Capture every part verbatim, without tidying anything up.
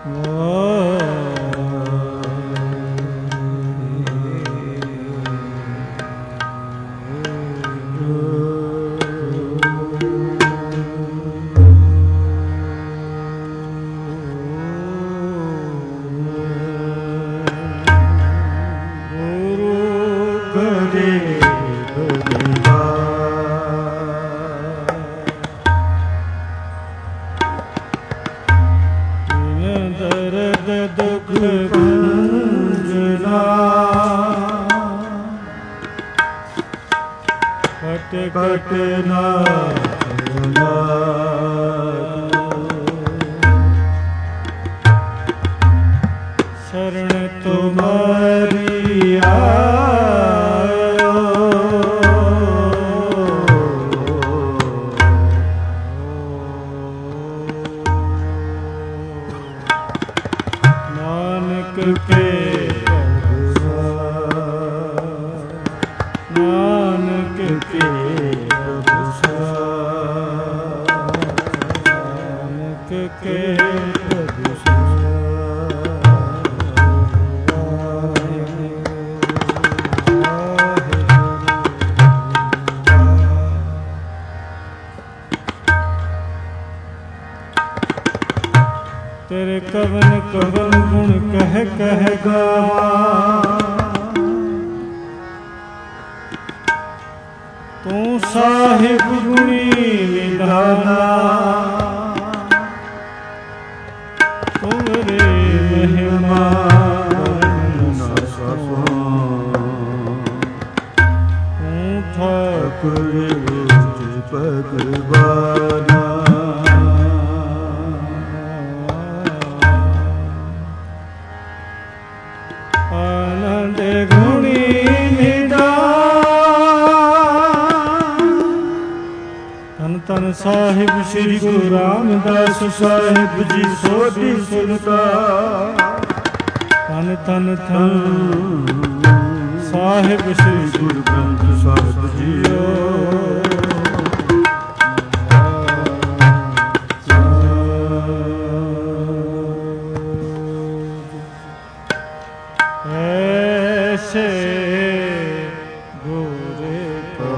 ਕਟਨਾ ਸ਼ਰਨ ਤੁਮਾਰੀ ਆਇਓ ਨਾਨਕ ਕੇ ਨਾਨਕ ਕੇ ਤੇਰੇ ਕਵਨ ਕਵਨ ਗੁਣ ਕਹਿ ਕਹਿ ਗਾਵਾਂ ਤੂੰ ਸਾਹਿਬ ਗੁਣੀ ਨਿਧਾਨਾ ਤੁਮਰੇ ਮਹਿਮਾ ਨਾ ਸਸੋ ਤੂੰ ਠਾਕੁਰ ਭਗਵਾਨਾ ਆਨੰਦ ਗੁਣੀ ਨਿਧਾਨ ਧੰਨ ਸਾਹਿਬ ਸ੍ਰੀ ਗੁਰੂ ਰਾਮਦਾਸ ਸਾਹਿਬ ਜੀ ਸੋਢੀ ਸੁਲਤਾ ਧੰਨ ਧੰਨ ਧੰਨ ਸਾਹਿਬ ਸ੍ਰੀ ਗੁਰੂ ਗ੍ਰੰਥ ਸਾਹਿਬ ਜੀਓ ਐਸੇ ਗੁਰੇ ਕੋ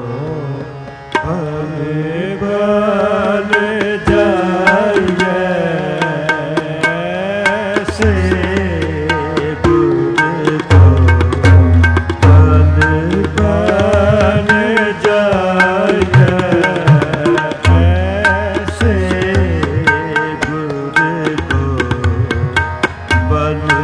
ਭਲੇ ਭਲੇ ਜਾਈਏ ਐਸੇ ਗੁਰੇ ਕੋ ਭਲੇ ਭਲੇ ਜਾਈਏ ਐਸੇ ਗੁਰੇ ਕੋ ਭਲੇ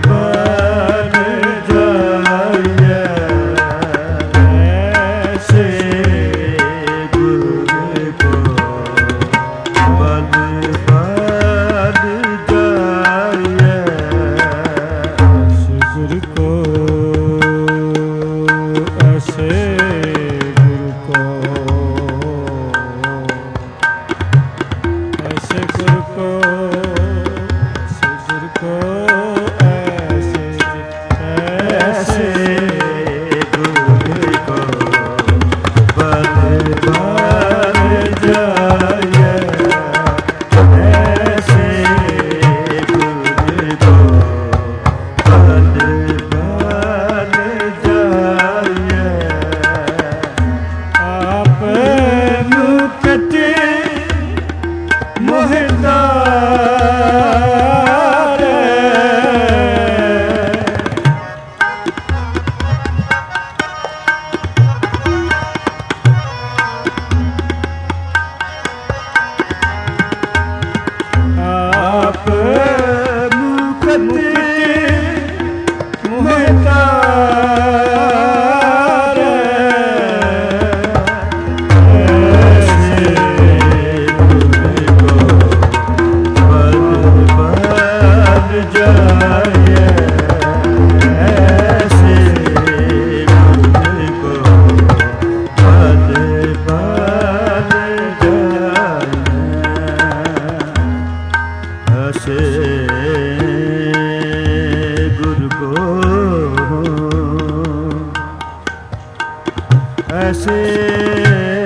ऐसे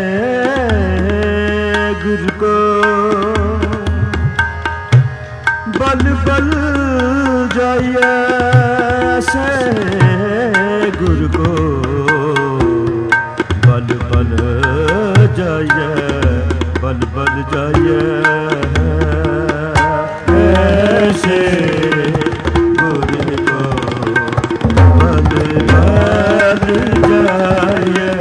गुरु को बल बल जाइए से गुरु को बल बल जाइए बल बल जाइए ऐसे गुरु को बल बल जाइए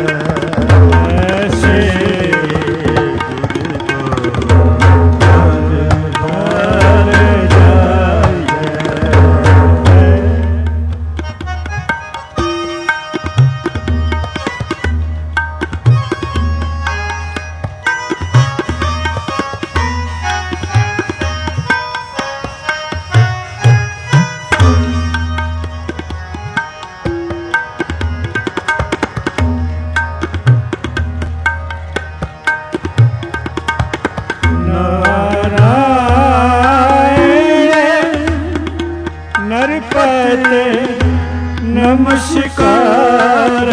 ऐसे नमस्कार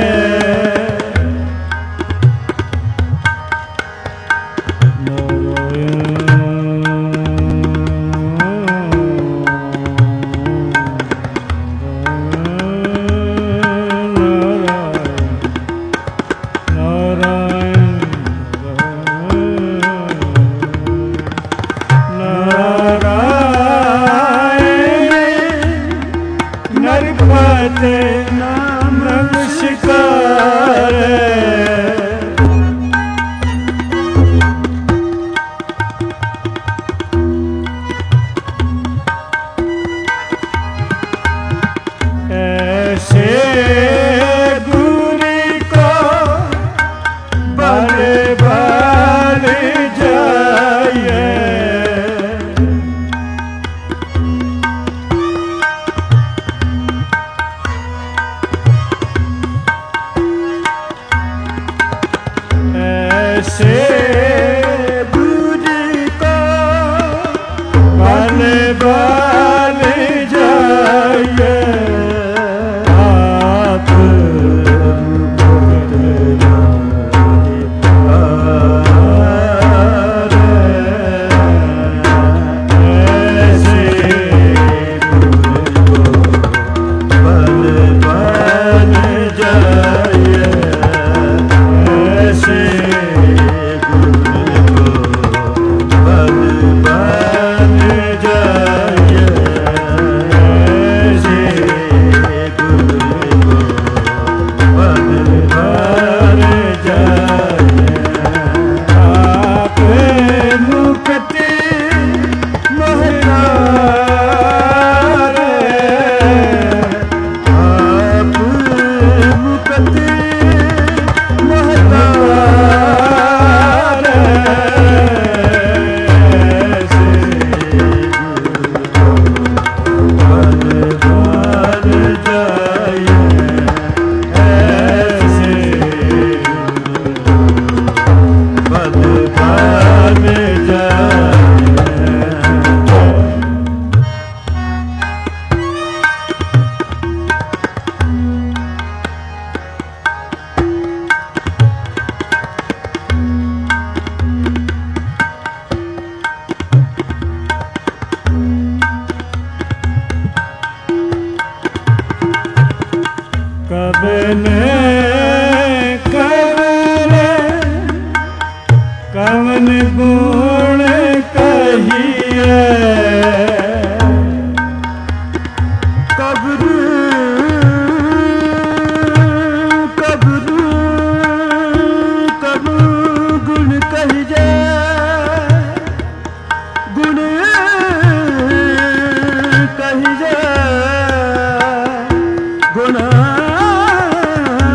से बुरी को बल बल जाइए आप कवन कवन कवन गुण कहिए कब्र कब्र कब गुण कहिए गुण कहिए गुण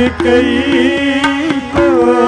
कई को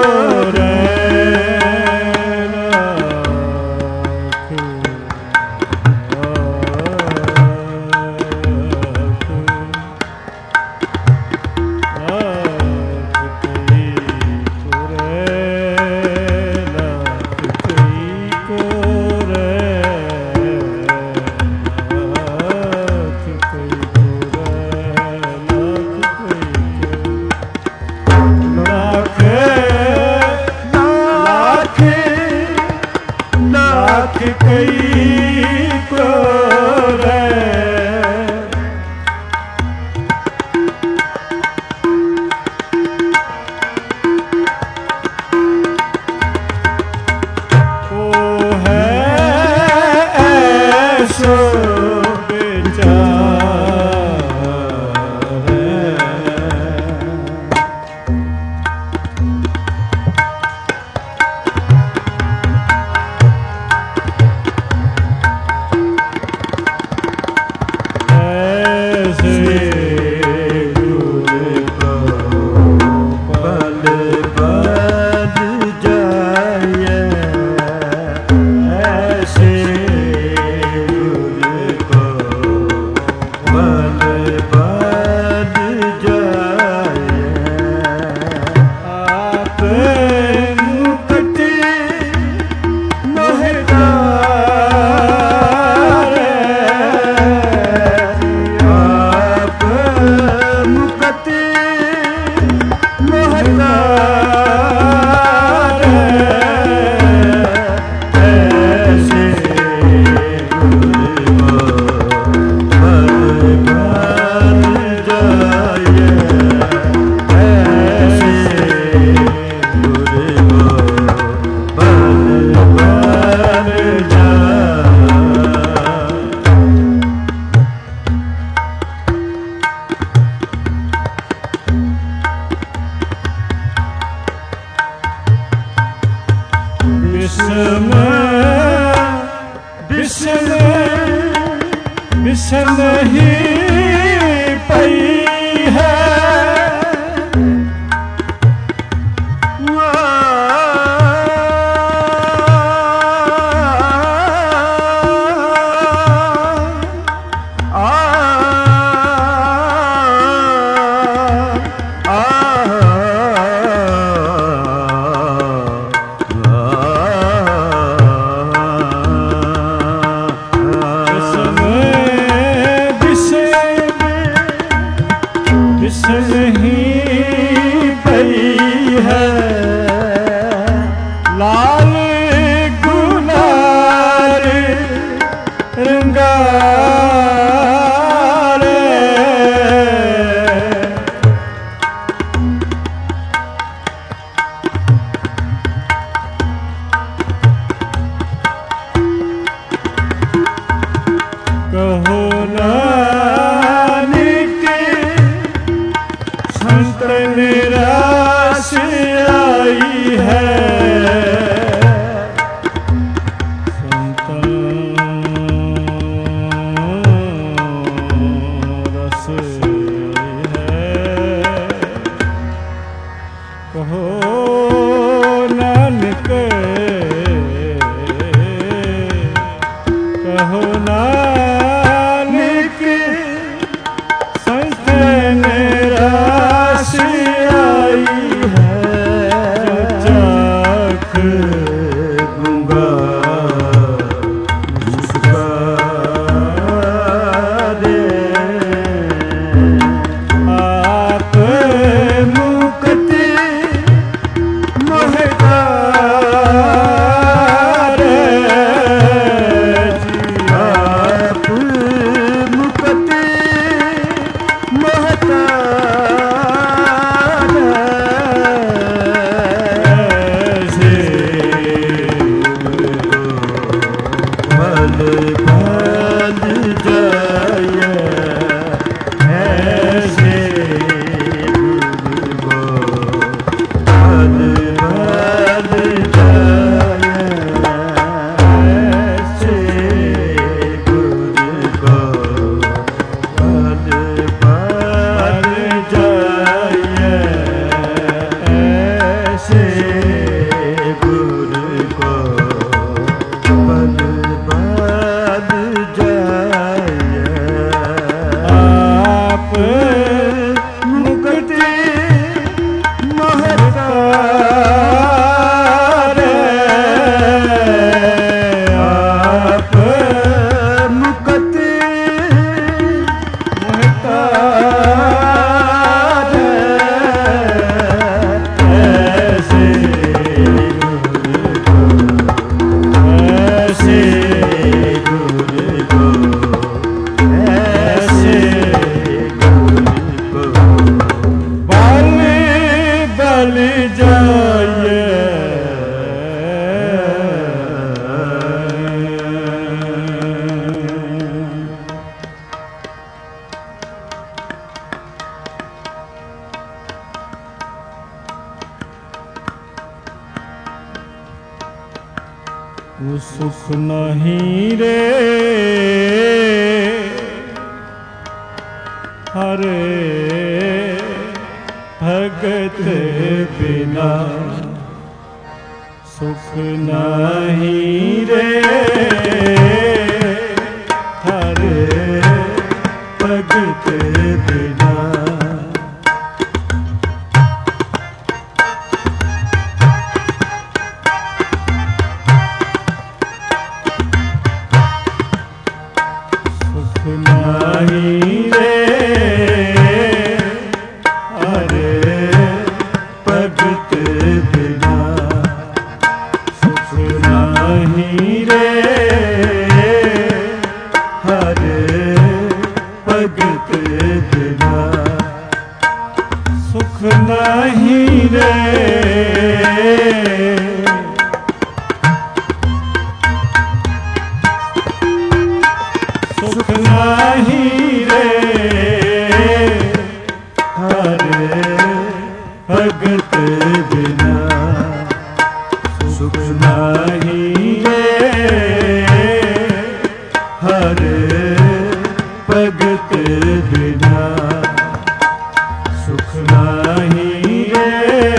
बिसन ही पई है वो सुख नहीं रे हरे भगत बिना सुख नहीं रे हरे भगत बिना। सुख नहीं रे हरे भगत बिना सुख नहीं रे हरे भगत बिना सुख नहीं रे सुख नहीं रे हरे भगत बिना सुख नहीं रे हरे भगत बिना सुख नहीं रे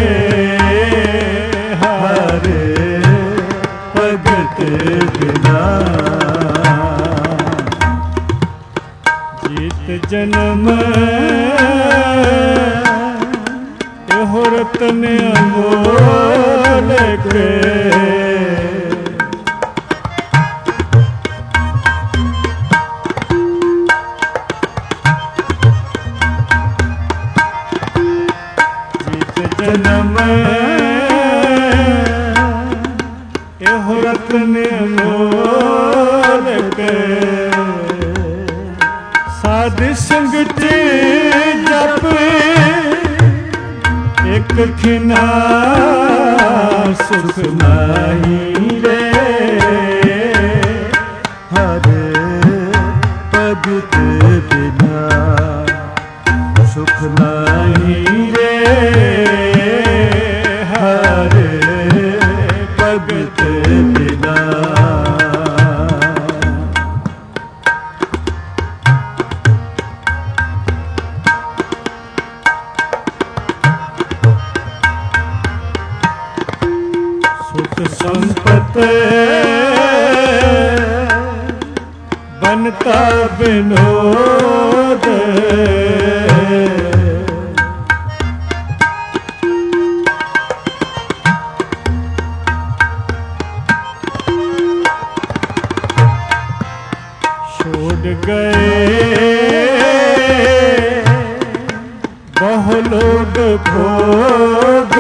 हरे भगत बिना। जीत जन्म एहो रतन अमोल के जीत जन्म एहो रतन अमोल के साध संगत जप एक खिना सुख नहीं रे हरे भगत बिना सुख नहीं रे हरे भगत बिना। सुख संपत बनता विनोद छोड़ गए बहु लोग भोग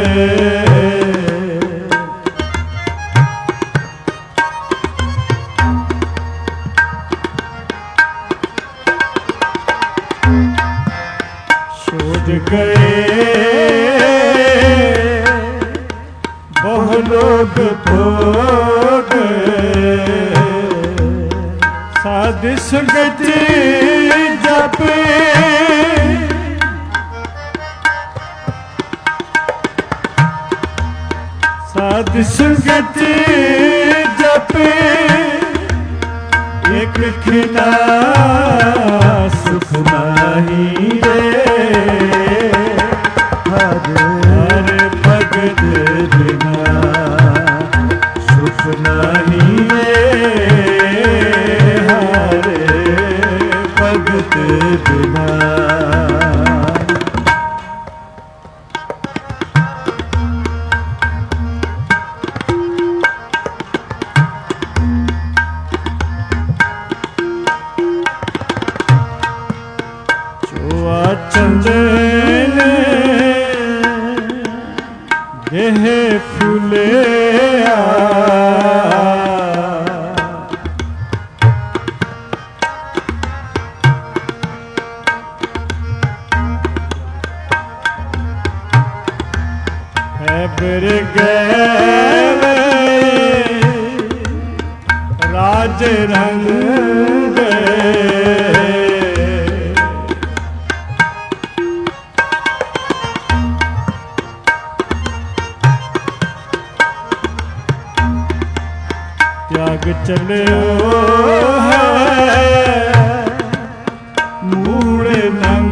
छोड़ गए बहु लोग भोग साध संगत जप साध संगत जप एक खिना सुख नहीं रे हरे भगत बिना सुख नहीं रे हरे भगत बिना। चंदन देह फूले है बर गए राज रंग ਚਲਿਓ ਹੈ ਮੂੜ ਨੰਗ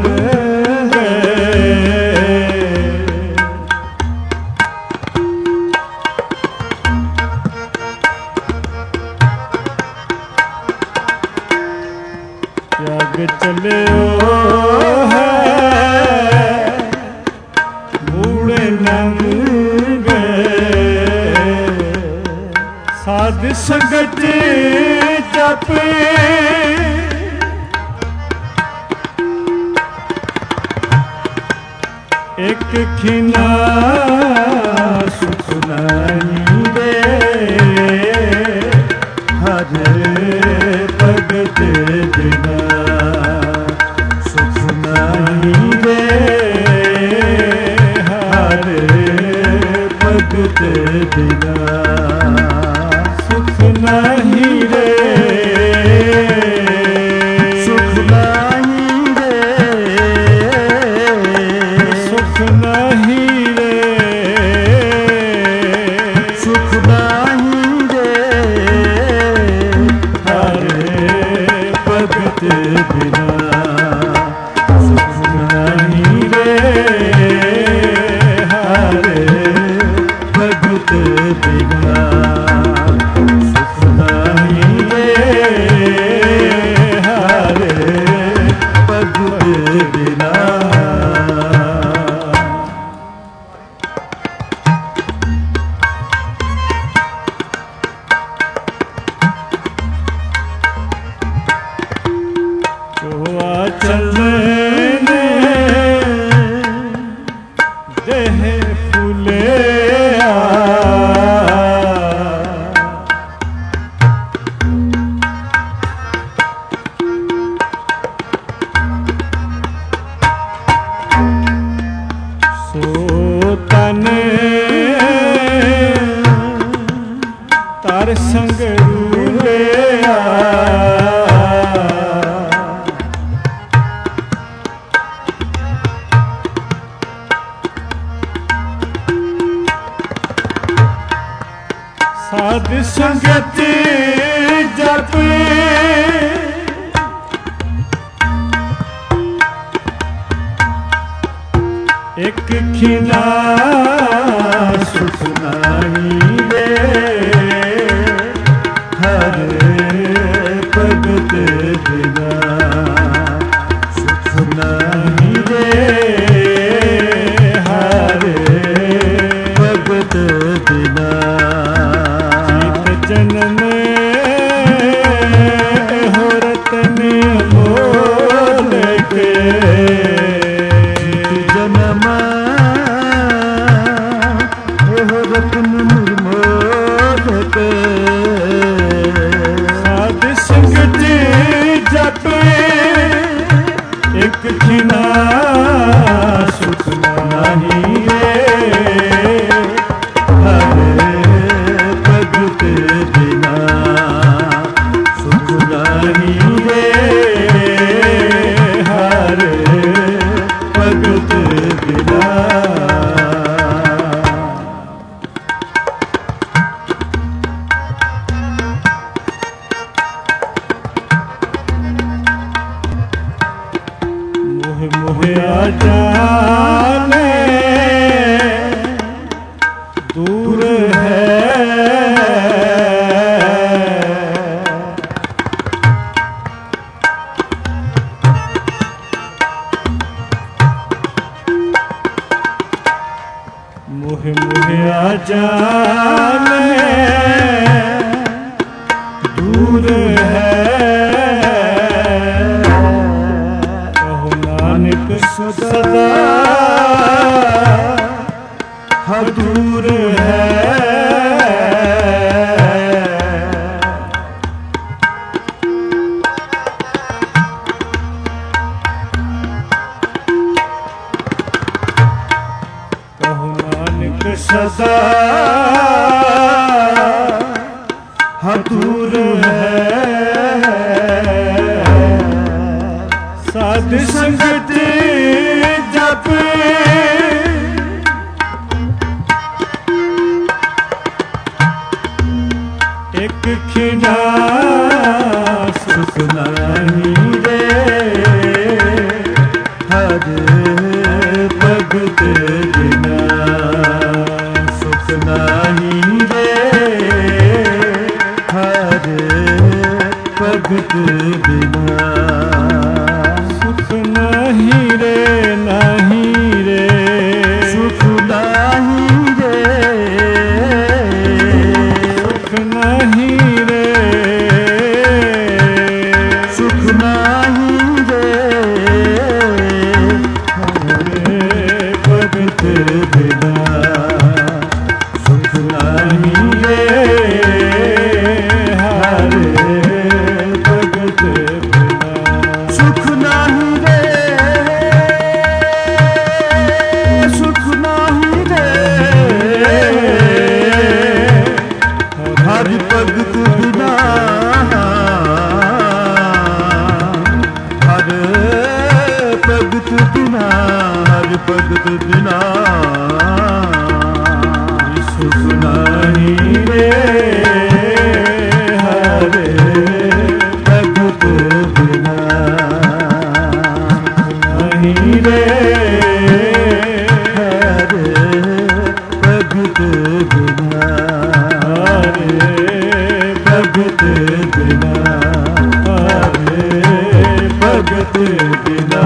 ਜਗ ਚਲਿਓ ਹੈ ਮੂੜ ਨੰਗ ਸਾਧ ਸੰਗਤ ਜਪੇ ਇੱਕ ਖਿਨਾ ਸੁਖ ਨਹੀਂ ਦੇ ਹਰ ਭਗਤ ਬਿਨਾ ਸੁਖ ਨਹੀਂ ਦੇ ਹਰ ਭਗਤ ਬਿਨਾ ਨਹੀਂ ਰੇ ਸੁਖ ਨਹੀਂ ਰੇ ਸੁਖ ਨਹੀਂ ਰੇ ਸੁਖ ਨਹੀਂ ਰੇ ਹਰੇ ਭਗਤ ਬਿਨਾ ਸੁਖ ਨਹੀਂ ਰੇ ਹਰੇ ਭਗਤ ਬਿਨਾ ਹਰ ਸੰਗ ਰੂਲਿਆ ਸਾਧ ਸੰਗਤ ਜਪੇ ਇੱਕ ਖਿਨਾ ਸੁਖ ਨਹੀਂ ਦੇ ਹਰ ਭਗਤ ਬਿਨਾ ਸੁਖ ਨਹੀਂ ਦੇ ਹਰ ਭਗਤ ਬਿਨਾ ਜੀਤ ਜਨਮ ਇਹੋ ਰਤਨ ਮੋਲ ਕੇ ਜੀਤ ਜਨਮ ਇਹੋ ਰਤਨ ਨਿਰਮੋਲ ਕੇ ਸਾਧ ਸੰਗਤ ਜਪੇ ਇੱਕ ਖਿਨਾ ਸੁਖ ਨਹੀਂ ਰੇ ਹਰ ਭਗਤ ਬਿਨਾ ਸੁਖ ਨਹੀਂ ਰੇ ਹਰ ਭਗਤ ਬਿਨਾ ਮੋਹਿਆ ਜਾਣੇ ਦੂਰ ਹੈ ਮੋਹ ਮੋਹਿਆ ਜਾਣੇ ਦੂਰ ਹੈ ਸਦਾ ਹਰ ਦੂਰ ਹੈ ਕਹੋ ਨਾਨਕ ਸਦਾ ਹਰ ਦੂਰ ਹੈ ਸਾਧ ਸੰਗਤ ਜਪੇ ਇੱਕ ਖਿਨਾ ਭਗਤ ਬਿਨਾ ਸੁਖ ਨਾਹੀ ਰੇ ਹਰ ਭਗਤ ਬਿਨਾ ਸੁਖ ਨਾਹੀ ਰੇ ਨਾਹੀ ਰੇ ਸੁਖ ਨਾਹੀ ਰੇ ਸੁਖ ਨਾਹੀ ਰੇ ਸੁਖ ਨਾਹੀ ਰੇ ਹਰੇ ਭਗਤ ਬਿਨਾ ਸੁਖ ਨਾਹੀ ਰੇ ਹਰੇ ਭਗਤ ਬਿਨਾ ਸੁਖ ਨਾਹੀ ਰੇ ਸੁਖ ਨਾਹੀ ਰੇ ਹਰਿ ਭਗਤ ਬਿਨਾ ਹਰਿ ਭਗਤ ਬਿਨਾ ਹਰਿ ਭਗਤ ਬਿਨਾ ਸੁਖ ਨਾਹੀ ਰੇ ਹਰਿ ਭਗਤ ਬਿਨਾ ਨਾਹੀ ਰੇ ਹਰਿ ਭਗਤ ਬਿਨਾ ਹਰੇ ਭਗਤ ਬਿਨਾ ਹਰੇ ਭਗਤ ਬਿਨਾ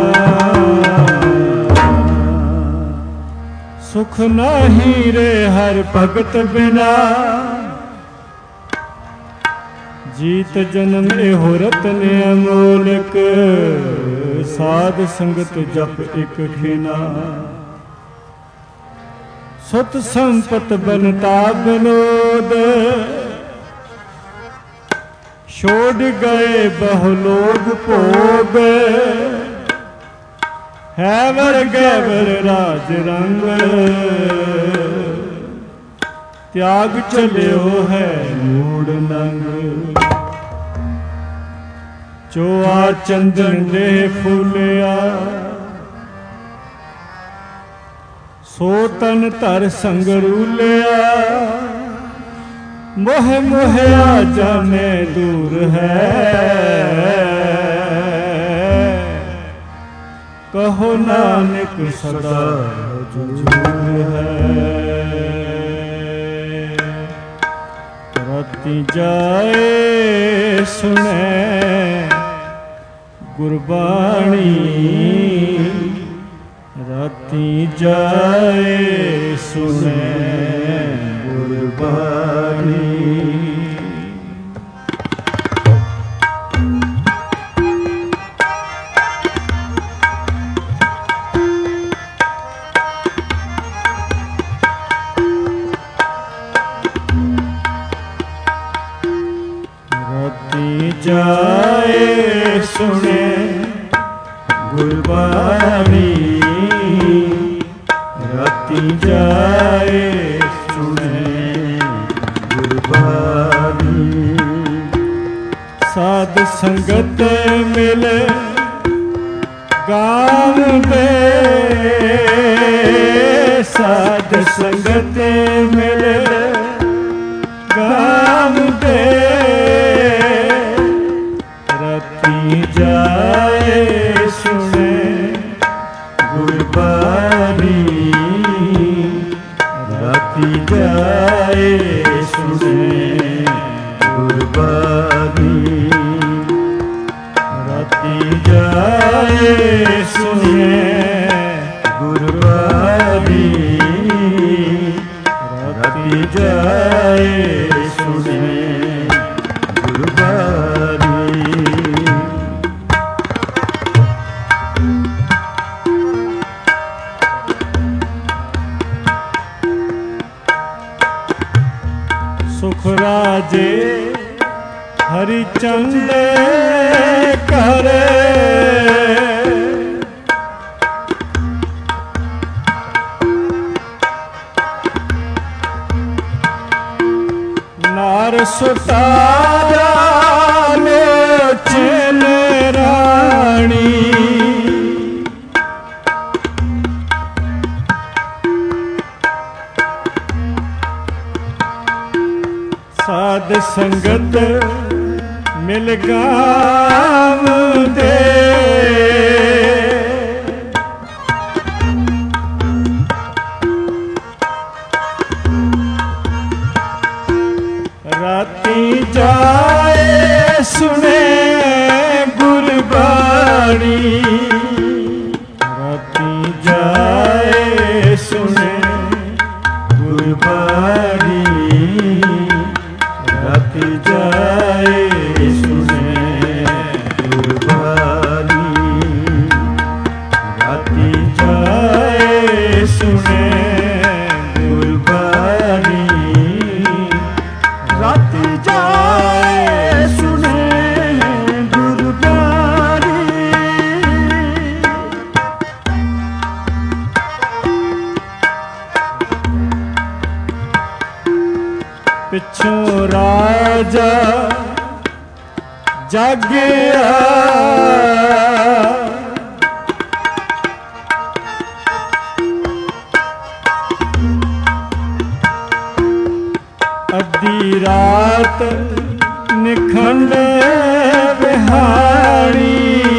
ਸੁਖ ਨਾਹੀ ਰੇ ਹਰ ਭਗਤ ਬਿਨਾ ਜੀਤ ਜਨਮ ਇਹੋ ਰਤਨ ਅਮੋਲਕ ਸਾਧ ਸੰਗਤ ਜਪ ਇਕ ਖਿਨਾ ਸਤ ਸੰਪਤ ਬਨਤਾ ਬਨੋਦ ਛੋੜ ਗਏ ਬਹੁ ਲੋਗ ਭੋਗ ਹੈ ਵਰ ਗੈਵਰ ਰਾਜ ਰੰਗ ਤਿਆਗ ਚਲਿਓ ਹੈ ਮੂੜ ਨੰਗ ਜੋ ਆ ਚੰਦਨ ਦੇ ਫੁੱਲਿਆ ਸੋ ਤਨ ਧਰ ਸੰਗਰੂਲਿਆ ਮੋਹ ਮੋਹਿਆ ਜਾਣੇ ਦੂਰ ਹੈ ਕਹੋ ਨਾਨਕ ਸਦਾ ਜੂਰ ਹੈ ਰਾਤੀ ਜਾਏ ਸੁਣੇ ਗੁਰਬਾਣੀ ਰਾਤੀ ਜਾਏ ਸੁਣੇ ਗੁਰਬਾਣੀ ਰਾਤੀ ਜਾਏ ਸੁਣੇ ਗੁਰਬਾਣੀ ਰਾਤੀ ਜਾਏ ਸੁਣੇ ਗੁਰਬਾਣੀ ਸਾਧ ਸੰਗਤ ਮਿਲ ਗਾਵਦੇ ਸਾਧ ਸੰਗਤ ਮਿਲ ਗਾਵਦੇ ਰਾਤੀ ਜਾਏ ਸੁਣੇ ਗੁਰਬਾਣੀ ਰਾਤੀ ਜਾਏ ਸੁਣੇ ਗੁਰਬਾਣੀ ਰਾਤੀ ਜਾਏ ਸੁਣੇ ਗੁਰਬਾਣੀ ਰਾਤੀ ਜਾਏ ਸੁਣੇ ਗੁਰਬਾਣੀ ਸੁਖ ਰਾਜੇ ਹਰੀ ਚੰਦ ਕਰ ਨਾਰ ਸੁਤਾਰਾ ਲੋਚਨ ਰਾਣੀ ਸਾਧ ਸੰਗਤ ਮਿਲ ਗਾਵਦੇ ਜਾਏ ਸੁਣੇ ਗੁਰਬਾਣੀ, ਰਾਤੀ ਜਾਏ ਸੁਣੇ ਗੁਰਬਾਣੀ, ਰਾਤੀ ਜਾਏ ਸੁਣੇ ਗੁਰਬਾਣੀ, ਰਾਤੀ ਜਾਏ ਸੁਣੇ ਗੁਰਬਾਣੀ, ਰਾਤੀ ਜਾਏ ਸੁਣੇ ਗੁਰਬਾਣੀ। ਪਿੱਛੋਂ ਰਾਜਾ ਜਾਗਿਆ, ਅੱਧੀ ਰਾਤ ਨਿਖੰਡ ਵਿਹਾਰੀ,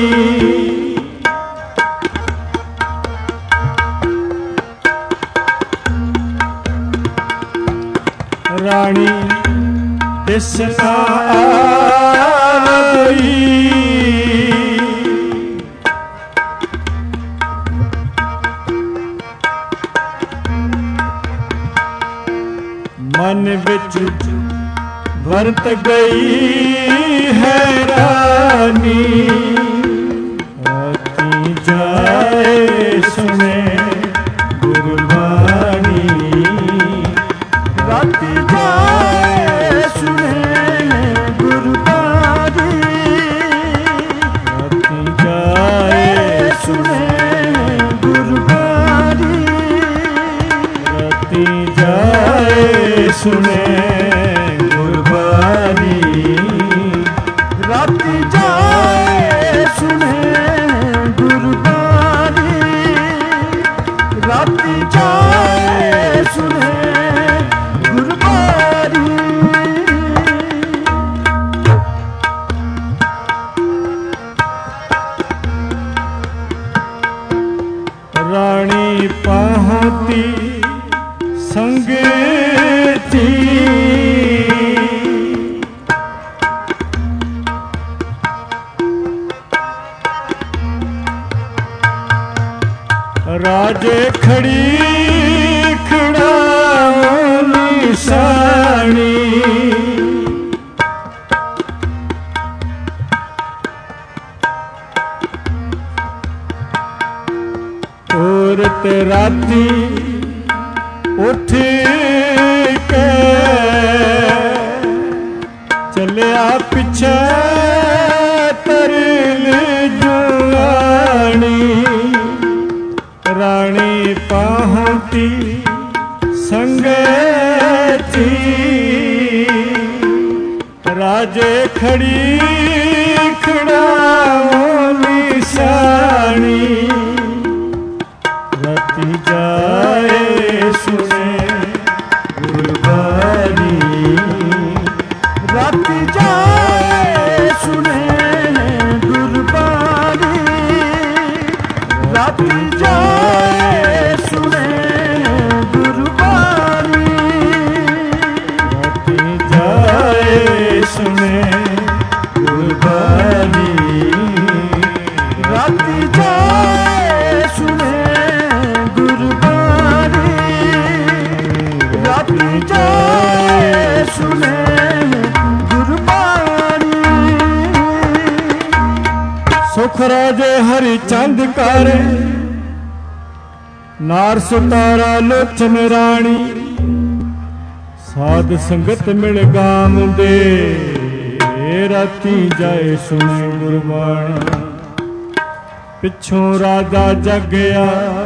ਰਾਣੀ ਦਿਸ ਨਾ ਆਈ, ਮਨ ਵਿੱਚ ਵਰਤ ਗਈ ਹੈਰਾਨੀ, ਰਾਤੀ ਜਾਏ ਸੁਣੇ ਗੁਰਬਾਣੀ, ਰਾਤੀ ਜਾਏ ਸੁਣੇ ਗੁਰਬਾਣੀ, ਰਾਤੀ ਜਾਏ ਸੁਣੇ ਗੁਰਬਾਣੀ, ਰਾਤੀ ਜਾਏ ਸੁਣੇ ਗੁਰਬਾਣੀ, ਰਾਤੀ ਜਾਏ ਸੁਣੇ ਗੁਰਬਾਣੀ, ਰਾਤੀ ਜਾਏ ਸੁਣੇ ਗੁਰਬਾਣੀ। ਰਾਣੀ ਪਹੁੰਚੀ ਸੰਗਤੀ, ਰਾਜੇ ਖੜੀ ਖੜਾਉ ਨਿਸ਼ਾਨੀ, ਔਰਤ ਰਾਤੀ ਉੱਠ ਕੇ ਚੱਲਿਆ ਪਿੱਛੇ ਤਰਲ ਜਵਾਨੀ, ਰਾਣੀ ਪਹੁੰਚੀ ਸੰਗਤੀ, ਰਾਜੇ ਖੜੀ ਖੜਾਉ ਨਿਸ਼ਾਨੀ, ਰਾਤੀ ਜਾਏ ਸੁਣੇ ਗੁਰਬਾਣੀ, ਰਾਤੀ ਜਾਏ ਸੁਣੇ ਗੁਰਬਾਣੀ, ਰਾਤੀ ਜਾਏ ਸੁਣੇ ਗੁਰਬਾਣੀ, ਰਾਤੀ ਜਾਏ ਸੁਣੇ ਗੁਰਬਾਣੀ, ਰਾਤੀ ਜਾਏ ਸੁਣੇ ਗੁਰਬਾਣੀ, ਰਾਤੀ ਜਾਏ ਸੁਣੇ ਗੁਰਬਾਣੀ। ਸੁਖ ਰਾਜੇ ਹਰੀ ਚੰਦ ਕਰ, ਨਾਰ ਸੁਤਾਰਾ ਲੋਚਨ ਰਾਣੀ, ਸਾਧ ਸੰਗਤ ਮਿਲ ਗਾਮ ਦੇ, ਰਾਤੀ ਜਾਏ ਸੁਣੇ ਗੁਰਬਾਣੀ। ਪਿੱਛੋਂ ਰਾਜਾ ਜਾਗਿਆ,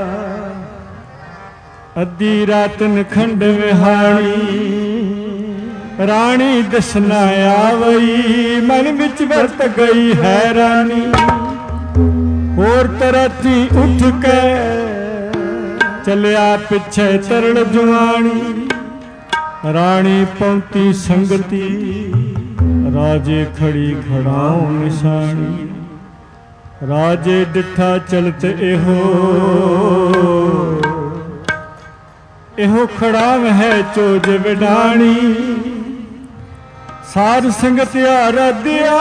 ਅੱਧੀ ਰਾਤ ਨਖੰਡ ਵਿਹਾਣੀ, ਰਾਣੀ ਦਸਨਾ ਆਵਈ, ਮਨ ਵਿੱਚ ਵਰਤ ਗਈ ਹੈਰਾਨੀ, ਹੋਰ ਤਰਾਤੀ ਉੱਠ ਕੇ ਚੱਲਿਆ ਪਿੱਛੇ ਤਰਲ ਜਵਾਨੀ, ਰਾਣੀ ਪਹੁੰਚੀ ਸੰਗਤੀ, ਰਾਜੇ ਖੜੀ ਖੜਾਉ ਨਿਸ਼ਾਨੀ, ਰਾਜੇ ਡਿਠਾ ਚਲਤ ਇਹੋ, ਇਹੋ ਖੜਾਵ ਹੈ ਚੋਜ ਵਿਡਾਣੀ, ਸਾਧ ਸੰਗਤ ਆਰਾਧਿਆ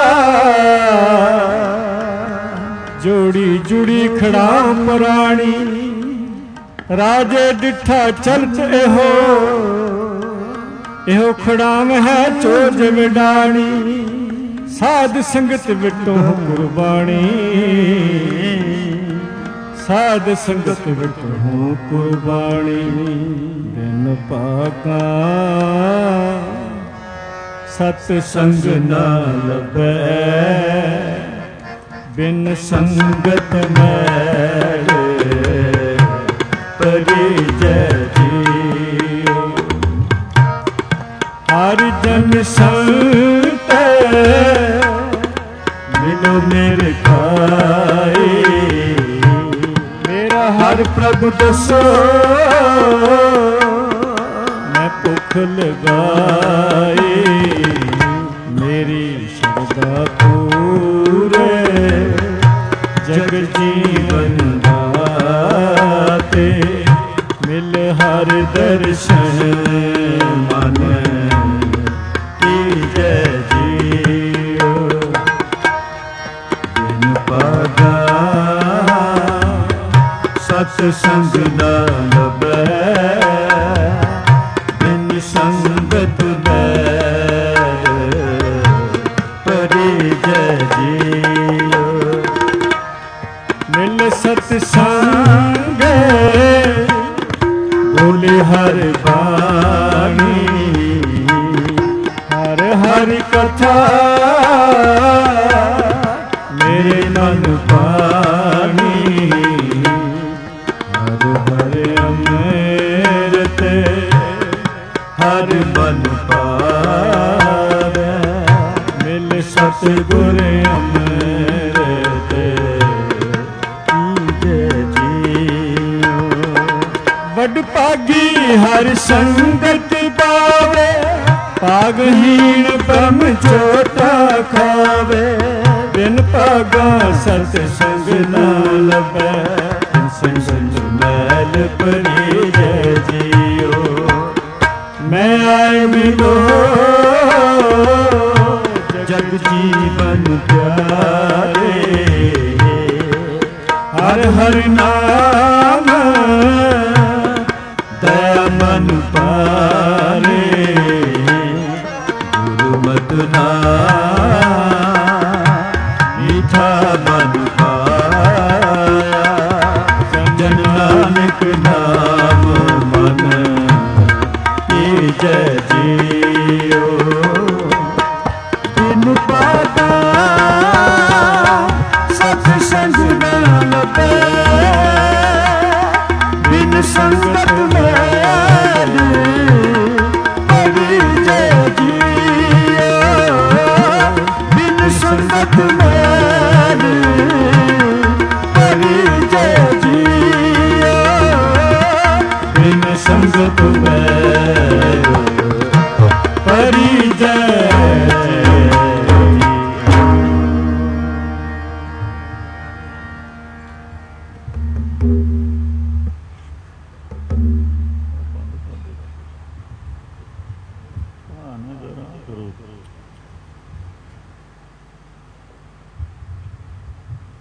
ਜੋੜੀ ਜੁੜੀ ਖੜਾ ਪੁਰਾਣੀ ਰਾਜੇ ਡਿਠਾ ਚਲਤ ਇਹੋ ਇਹੋ ਖੜਾਮ ਹੈ ਚੋਜ ਵਿਡਾਣੀ ਸਾਧ ਸੰਗਤ ਵਿਟੋ ਕੁਰਬਾਨੀ ਸਾਧ ਸੰਗਤ ਵਿਟੋ ਕੁਰਬਾਨੀ ਦਿਨ ਭਾਗਾ ਸਤ ਸੰਗ ਨਾ ਲਭੈ ਬਿਨ ਸੰਗਤ ਮੈਲ ਪਰਿਜੈ ਜੀਉ ਹਰਿ ਜਨ ਸੰਤ ਮਿਲੋ ਮੇਰੇ ਖਾਏ ਮੇਰਾ ਹਰ ਪ੍ਰਭ ਦਸੋ ਮੈਂ ਭੁਖ ਲਗਾਏ ਮੇਰੀ ਸ਼ਰਧਾ ਪੂਰੇ ਜਗ ਜੀਵਨ ਦਾਤੇ ਮਿਲ ਹਰ ਦਰਸ਼ਨ ਮਨ ਕੀਜੈ ਜੀਉ ਬਿਨ ਪਾਗਾ ਸਤ ਸੰਗ ਨਾ ਲਭੈ ਬਿਨ ਸੰਗਤ ਮਿਲ ਸਤ ਸੰਗ ਬੋਲੇ ਹਰ ਬਾਣੀ ਹਰ ਹਰ ਕਥਾ ਮੇਰੇ ਮਨ ਪਾਣੀ ਹਰ ਹਰ ਅੰਮ੍ਰਿਤ ਹਰ ਮਨ ਪਾਵੈ ਮਿਲ ਸਤ ਗੁਰ ਅੰਮ੍ਰਿਤ ਕੀਜੈ ਜੀਉ ਵੱਡ ਭਾਗੀ ਹਰ ਸੰਗਤ ਪਾਵੇ ਭਾਗਹੀਣ ਬ੍ਰਹਮ ਜੋਤਾ ਖਾਵੇ ਬਿਨ ਭਾਗਾ ਸਤ ਸੰਗ ਨਾ ਲਭੈ ਸੰਗ ਸੰਗ ਮੈਲ ਪਰਿਜੈ ਜੀਉ ਮੈਂ ਆਏ ਮਿਲੋ ਜਗ ਜੀਵਨ ਪਿਆਰੇ ਹਰ ਹਰ ਨਾਮ ਦਇਆ ਮਨ ਪਾਰੇ ਗੁਰਮਤਿ ਨਾਮ ਮੀਠਾ ਮਨ ਪਾਇਆ ਜਨ ਨਾਨਕ ਨਾਮ ਮਨ ਕੀਜੈ ਜੀਉ ਬਿਨ ਪਾਗਾ ਸਤ ਸੰਗ ਨਾ ਲਭੈ ਬਿਨ ਸੰਗਤ ਮੈਲ ਪਰਿਜੈ ਜੀਉ ਬਿਨ ਸੰਗਤ ਮੈਲ ਪਰਿਜੈ ਜੀਉ ਬਿਨ ਸੰਗਤ ਮੈਲ ਪਰਿਜੈ Thank you.